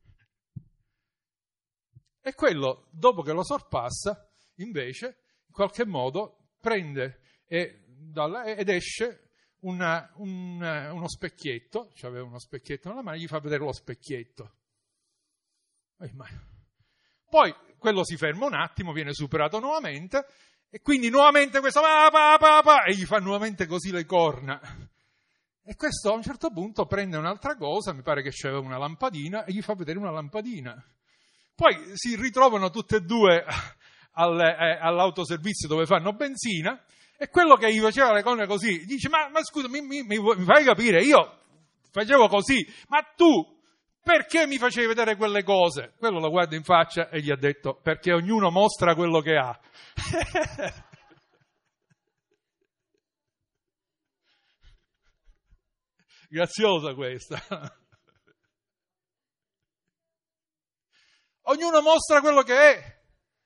E quello, dopo che lo sorpassa, invece, in qualche modo prende e, ed esce Una, un, uno specchietto, cioè aveva uno specchietto nella mano, gli fa vedere lo specchietto. Poi quello si ferma un attimo, viene superato nuovamente, e quindi nuovamente questo pa, pa, pa, pa, e gli fa nuovamente così le corna. E questo a un certo punto prende un'altra cosa, mi pare che c'era una lampadina, e gli fa vedere una lampadina. Poi si ritrovano tutte e due al, eh, all'autoservizio dove fanno benzina, e quello che gli faceva le corna così, dice, ma, ma scusa, mi, mi, mi fai capire, io facevo così, ma tu perché mi facevi vedere quelle cose? Quello lo guarda in faccia e gli ha detto, perché ognuno mostra quello che ha. Graziosa questa. Ognuno mostra quello che è.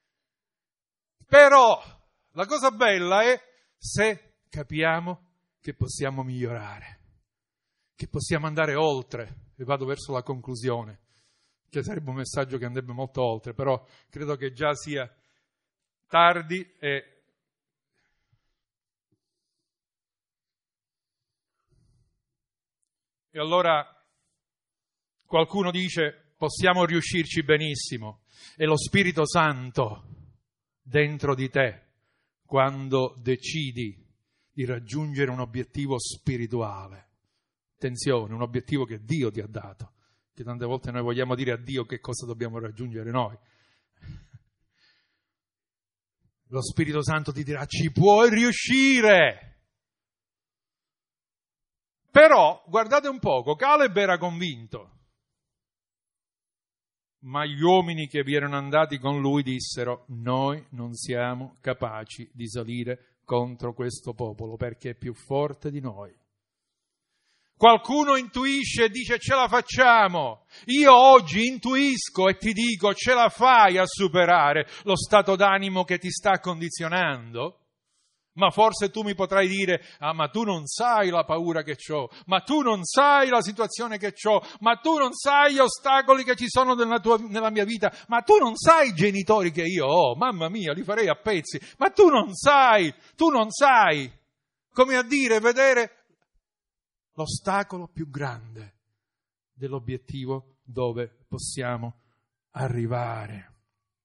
Però la cosa bella è se capiamo che possiamo migliorare, che possiamo andare oltre, e vado verso la conclusione, che sarebbe un messaggio che andrebbe molto oltre, però credo che già sia tardi e e allora qualcuno dice possiamo riuscirci benissimo, è lo Spirito Santo dentro di te quando decidi di raggiungere un obiettivo spirituale. Attenzione, un obiettivo che Dio ti ha dato, che tante volte noi vogliamo dire a Dio che cosa dobbiamo raggiungere noi. Lo Spirito Santo ti dirà, ci puoi riuscire. Però, guardate un poco, Caleb era convinto, ma gli uomini che vi erano andati con lui dissero, noi non siamo capaci di salire contro questo popolo perché è più forte di noi. Qualcuno intuisce e dice ce la facciamo. Io oggi intuisco e ti dico ce la fai a superare lo stato d'animo che ti sta condizionando? Ma forse tu mi potrai dire, ah ma tu non sai la paura che c'ho, ma tu non sai la situazione che c'ho, ma tu non sai gli ostacoli che ci sono nella, tua, nella mia vita, ma tu non sai i genitori che io ho, mamma mia, li farei a pezzi, ma tu non sai, tu non sai, come a dire, vedere l'ostacolo più grande dell'obiettivo dove possiamo arrivare.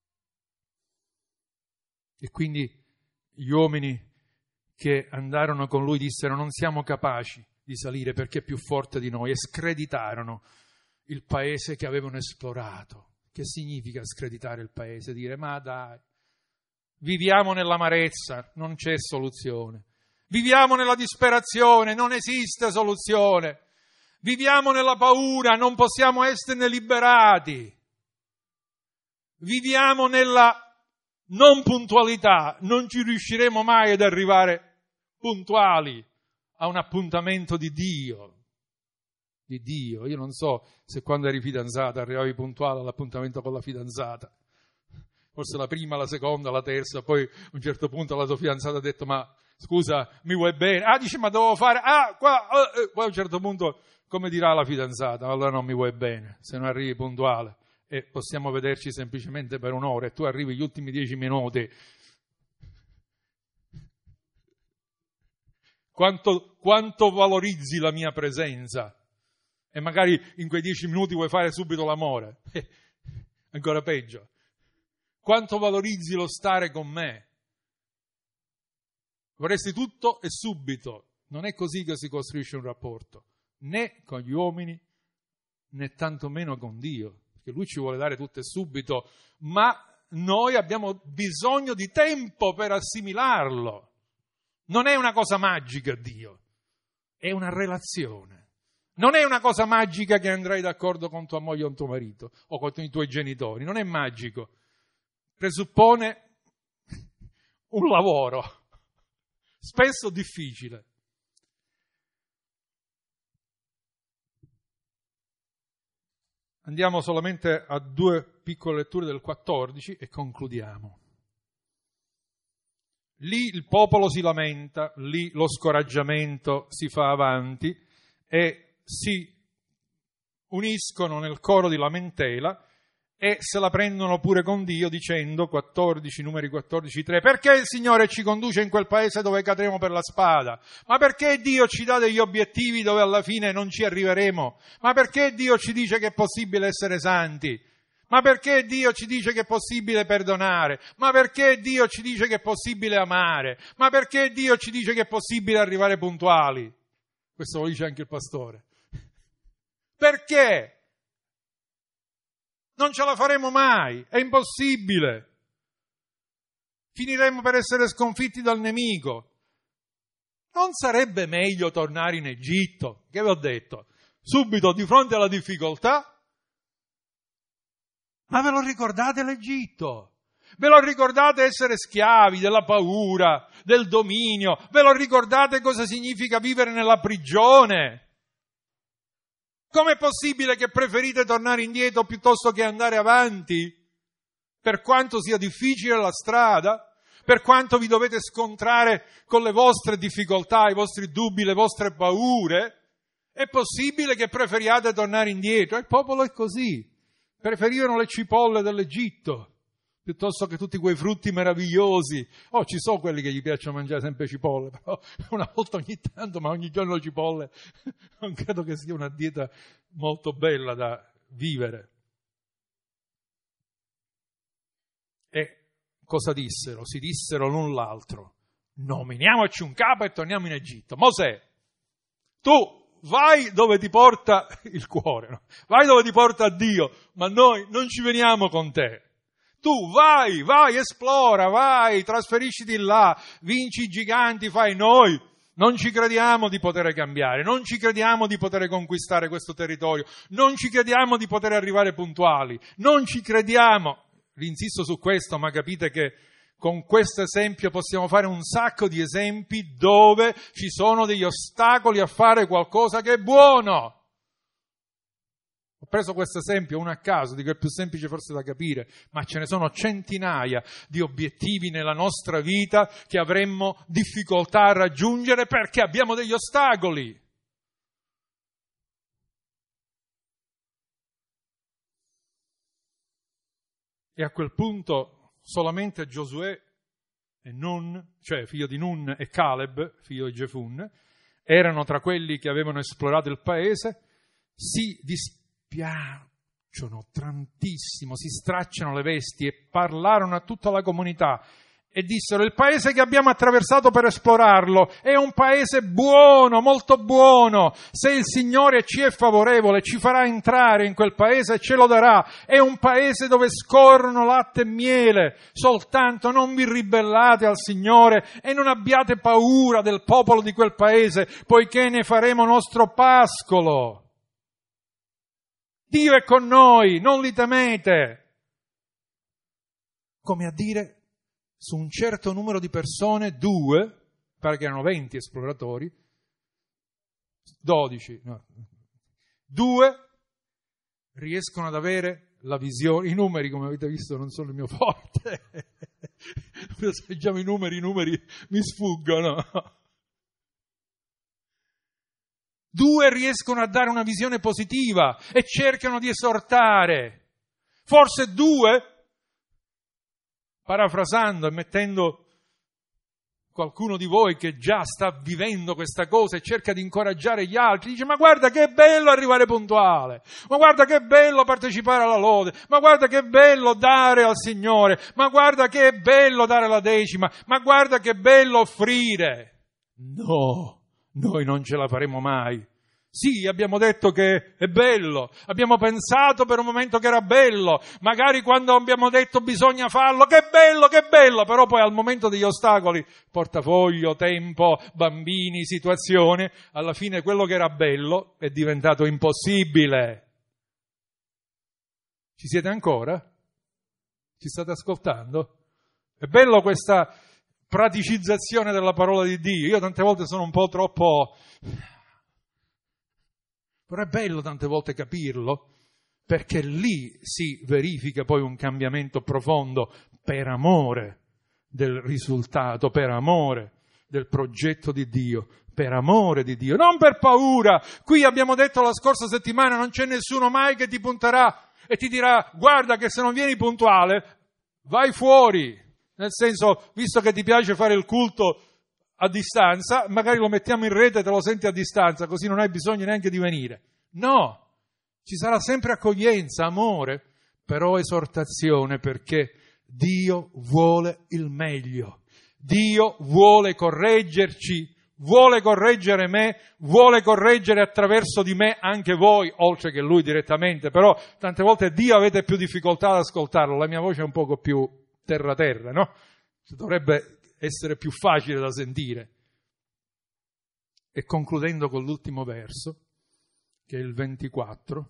E quindi gli uomini che andarono con lui dissero non siamo capaci di salire perché è più forte di noi, e screditarono il paese che avevano esplorato. Che significa screditare il paese? Dire ma dai, viviamo nell'amarezza, non c'è soluzione. Viviamo nella disperazione, non esiste soluzione. Viviamo nella paura, non possiamo esserne liberati. Viviamo nella non puntualità, non ci riusciremo mai ad arrivare puntuali a un appuntamento di Dio. Di Dio. Io non so se quando eri fidanzata arrivavi puntuale all'appuntamento con la fidanzata. Forse la prima, la seconda, la terza, poi a un certo punto la tua fidanzata ha detto ma scusa, mi vuoi bene? Ah, dici ma devo fare, ah, qua, eh, poi a un certo punto come dirà la fidanzata? Allora non mi vuoi bene, se non arrivi puntuale. E possiamo vederci semplicemente per un'ora e tu arrivi gli ultimi dieci minuti. Quanto, quanto valorizzi la mia presenza? E magari in quei dieci minuti vuoi fare subito l'amore. Eh, ancora peggio. Quanto valorizzi lo stare con me? Vorresti tutto e subito. Non è così che si costruisce un rapporto, né con gli uomini, né tantomeno con Dio. Che lui ci vuole dare tutto e subito, ma noi abbiamo bisogno di tempo per assimilarlo. Non è una cosa magica Dio, è una relazione. Non è una cosa magica che andrai d'accordo con tua moglie o con tuo marito o con i tuoi genitori, non è magico. Presuppone un lavoro, spesso difficile, Andiamo solamente a due piccole letture del quattordici e concludiamo. Lì il popolo si lamenta, lì lo scoraggiamento si fa avanti e si uniscono nel coro di lamentela e se la prendono pure con Dio dicendo, quattordici, numeri quattordici, tre, perché il Signore ci conduce in quel paese dove cadremo per la spada? Ma perché Dio ci dà degli obiettivi dove alla fine non ci arriveremo? Ma perché Dio ci dice che è possibile essere santi? Ma perché Dio ci dice che è possibile perdonare? Ma perché Dio ci dice che è possibile amare? Ma perché Dio ci dice che è possibile arrivare puntuali? Questo lo dice anche il pastore. Perché? Non ce la faremo mai, è impossibile. Finiremo per essere sconfitti dal nemico. Non sarebbe meglio tornare in Egitto? Che vi ho detto? Subito di fronte alla difficoltà? Ma ve lo ricordate l'Egitto? Ve lo ricordate essere schiavi della paura, del dominio? Ve lo ricordate cosa significa vivere nella prigione? Com'è possibile che preferite tornare indietro piuttosto che andare avanti? Per quanto sia difficile la strada, per quanto vi dovete scontrare con le vostre difficoltà, i vostri dubbi, le vostre paure, è possibile che preferiate tornare indietro? Il popolo è così. Preferivano le cipolle dell'Egitto piuttosto che tutti quei frutti meravigliosi. Oh, ci sono quelli che gli piacciono mangiare sempre cipolle, però una volta ogni tanto, ma ogni giorno cipolle, non credo che sia una dieta molto bella da vivere. E cosa dissero? Si dissero l'un l'altro, nominiamoci un capo e torniamo in Egitto. Mosè, tu vai dove ti porta il cuore, no? Vai dove ti porta Dio, ma noi non ci veniamo con te. Tu vai, vai, esplora, vai, trasferisciti là, vinci i giganti, fai noi. Non ci crediamo di poter cambiare, non ci crediamo di poter conquistare questo territorio, non ci crediamo di poter arrivare puntuali, non ci crediamo. Insisto su questo, ma capite che con questo esempio possiamo fare un sacco di esempi dove ci sono degli ostacoli a fare qualcosa che è buono. Ho preso questo esempio uno a caso, dico è più semplice forse da capire, ma ce ne sono centinaia di obiettivi nella nostra vita che avremmo difficoltà a raggiungere perché abbiamo degli ostacoli. E a quel punto solamente Giosuè e Nun, cioè figlio di Nun, e Caleb, figlio di Jefun, erano tra quelli che avevano esplorato il paese, si dispiacciono tantissimo, si stracciano le vesti e parlarono a tutta la comunità e dissero: il paese che abbiamo attraversato per esplorarlo è un paese buono, molto buono. Se il Signore ci è favorevole, ci farà entrare in quel paese e ce lo darà. È un paese dove scorrono latte e miele. Soltanto non vi ribellate al Signore e non abbiate paura del popolo di quel paese, poiché ne faremo nostro pascolo. Dio è con noi, non li temete. Come a dire, su un certo numero di persone, due, pare che erano venti esploratori, dodici, no, due riescono ad avere la visione. I numeri, come avete visto, non sono il mio forte. Se leggiamo i numeri, i numeri mi sfuggono. Due riescono a dare una visione positiva e cercano di esortare. Forse due, parafrasando e mettendo qualcuno di voi che già sta vivendo questa cosa e cerca di incoraggiare gli altri, dice: ma guarda che bello arrivare puntuale, ma guarda che bello partecipare alla lode, ma guarda che bello dare al Signore, ma guarda che bello dare la decima, ma guarda che bello offrire. No, noi non ce la faremo mai. Sì, abbiamo detto che è bello, abbiamo pensato per un momento che era bello, magari quando abbiamo detto bisogna farlo, che bello, che bello, però poi al momento degli ostacoli, portafoglio, tempo, bambini, situazione, alla fine quello che era bello è diventato impossibile. Ci siete ancora? Ci state ascoltando? È bello questa praticizzazione della parola di Dio. Io tante volte sono un po' troppo... Però è bello tante volte capirlo, perché lì si verifica poi un cambiamento profondo per amore del risultato, per amore del progetto di Dio, per amore di Dio, non per paura. Qui abbiamo detto la scorsa settimana, non c'è nessuno mai che ti punterà e ti dirà: guarda che se non vieni puntuale vai fuori. Nel senso, visto che ti piace fare il culto a distanza, magari lo mettiamo in rete e te lo senti a distanza, così non hai bisogno neanche di venire. No, ci sarà sempre accoglienza, amore, però esortazione, perché Dio vuole il meglio. Dio vuole correggerci, vuole correggere me, vuole correggere attraverso di me anche voi, oltre che Lui direttamente. Però tante volte Dio avete più difficoltà ad ascoltarlo, la mia voce è un poco più terra-terra, no? Dovrebbe essere più facile da sentire. E concludendo con l'ultimo verso, che è il ventiquattro,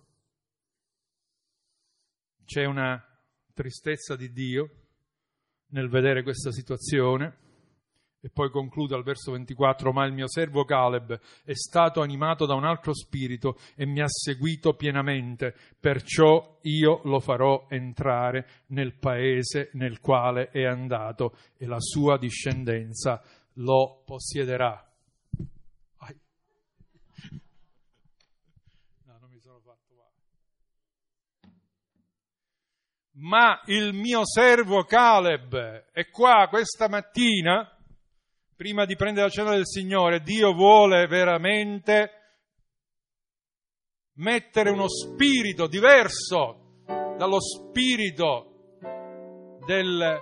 c'è una tristezza di Dio nel vedere questa situazione, e poi conclude al verso ventiquattro: ma il mio servo Caleb è stato animato da un altro spirito e mi ha seguito pienamente, perciò io lo farò entrare nel paese nel quale è andato e la sua discendenza lo possiederà. Ai. No, non mi sono fatto male. Ma il mio servo Caleb è qua questa mattina. Prima di prendere la cena del Signore, Dio vuole veramente mettere uno spirito diverso dallo spirito del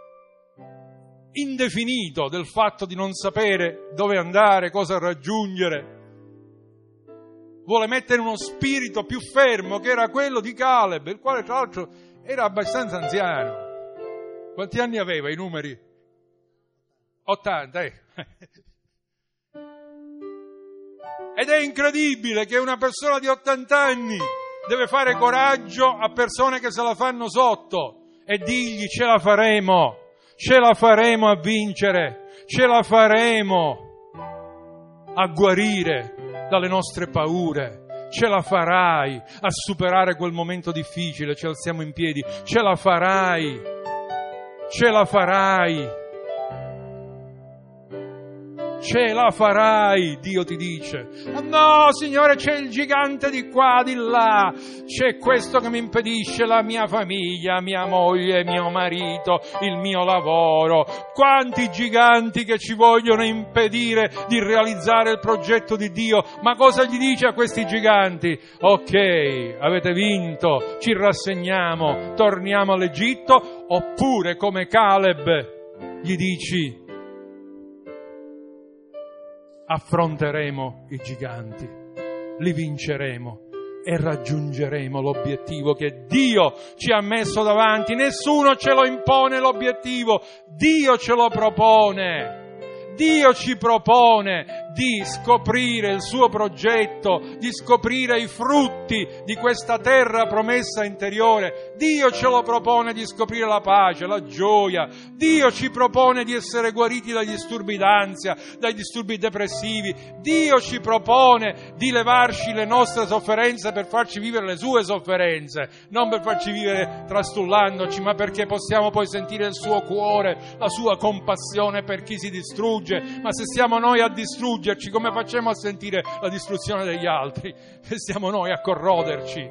indefinito, del fatto di non sapere dove andare, cosa raggiungere. Vuole mettere uno spirito più fermo, che era quello di Caleb, il quale tra l'altro era abbastanza anziano. Quanti anni aveva i numeri? ottanta, eh. Ed è incredibile che una persona di ottanta anni deve fare coraggio a persone che se la fanno sotto e dirgli: ce la faremo, ce la faremo a vincere, ce la faremo a guarire dalle nostre paure, ce la farai a superare quel momento difficile. Ci alziamo in piedi: ce la farai, ce la farai. Ce la farai, Dio ti dice. No, Signore, c'è il gigante di qua, di là, c'è questo che mi impedisce, la mia famiglia, mia moglie, mio marito, il mio lavoro. Quanti giganti che ci vogliono impedire di realizzare il progetto di Dio. Ma cosa gli dice a questi giganti? Ok, avete vinto, ci rassegniamo, torniamo all'Egitto. Oppure, come Caleb, gli dici: affronteremo i giganti, li vinceremo e raggiungeremo l'obiettivo che Dio ci ha messo davanti. Nessuno ce lo impone l'obiettivo, Dio ce lo propone. Dio ci propone di scoprire il suo progetto, di scoprire i frutti di questa terra promessa interiore. Dio ce lo propone di scoprire la pace, la gioia. Dio ci propone di essere guariti dagli disturbi d'ansia, dai disturbi depressivi. Dio ci propone di levarci le nostre sofferenze per farci vivere le sue sofferenze, non per farci vivere trastullandoci, ma perché possiamo poi sentire il suo cuore, la sua compassione per chi si distrugge. Ma se siamo noi a distruggerci, come facciamo a sentire la distruzione degli altri? Se siamo noi a corroderci.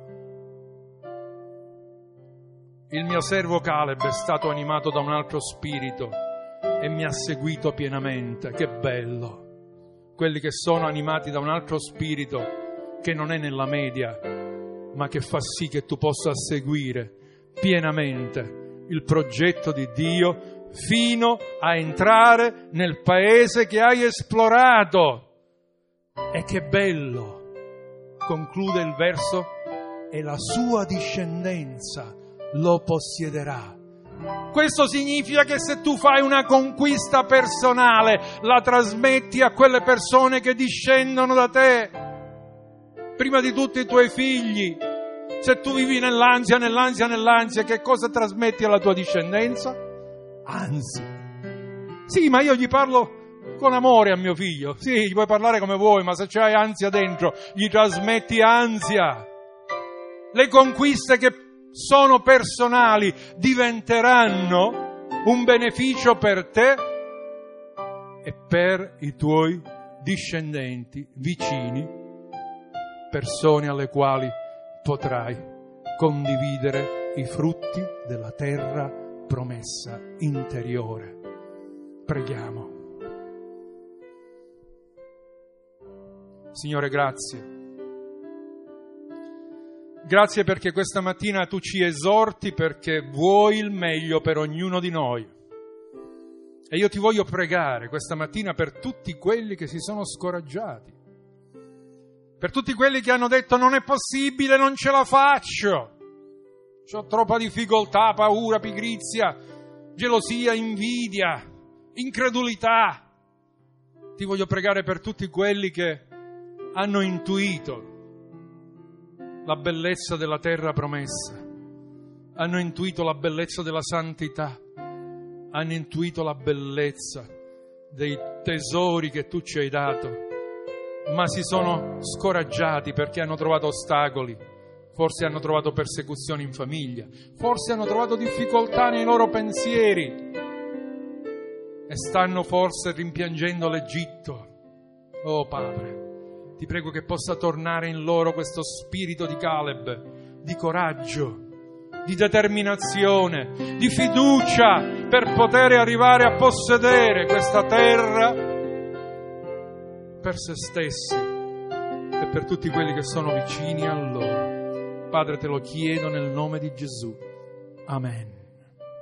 Il mio servo Caleb è stato animato da un altro spirito e mi ha seguito pienamente. Che bello! Quelli che sono animati da un altro spirito che non è nella media, ma che fa sì che tu possa seguire pienamente il progetto di Dio fino a entrare nel paese che hai esplorato. E che bello! Conclude il verso: e la sua discendenza lo possiederà. Questo significa che se tu fai una conquista personale, la trasmetti a quelle persone che discendono da te, prima di tutto i tuoi figli. Se tu vivi nell'ansia, nell'ansia, nell'ansia, che cosa trasmetti alla tua discendenza? Ansia. Sì, ma io gli parlo con amore a mio figlio. Sì, gli puoi parlare come vuoi, ma se c'hai ansia dentro, gli trasmetti ansia. le conquiste che sono personali diventeranno un beneficio per te e per i tuoi discendenti, vicini, persone alle quali potrai condividere i frutti della terra promessa interiore. Preghiamo. Signore, grazie. Grazie perché questa mattina tu ci esorti perché vuoi il meglio per ognuno di noi. E io ti voglio pregare questa mattina per tutti quelli che si sono scoraggiati, per tutti quelli che hanno detto non è possibile, non ce la faccio, ho troppa difficoltà, paura, pigrizia, gelosia, invidia, incredulità. Ti voglio pregare per tutti quelli che hanno intuito la bellezza della terra promessa, hanno intuito la bellezza della santità, hanno intuito la bellezza dei tesori che tu ci hai dato, ma si sono scoraggiati perché hanno trovato ostacoli, forse hanno trovato persecuzioni in famiglia, forse hanno trovato difficoltà nei loro pensieri e stanno forse rimpiangendo l'Egitto. Oh Padre, ti prego che possa tornare in loro questo spirito di Caleb, di coraggio, di determinazione, di fiducia per poter arrivare a possedere questa terra per se stessi e per tutti quelli che sono vicini a loro. Padre, te lo chiedo nel nome di Gesù. Amen.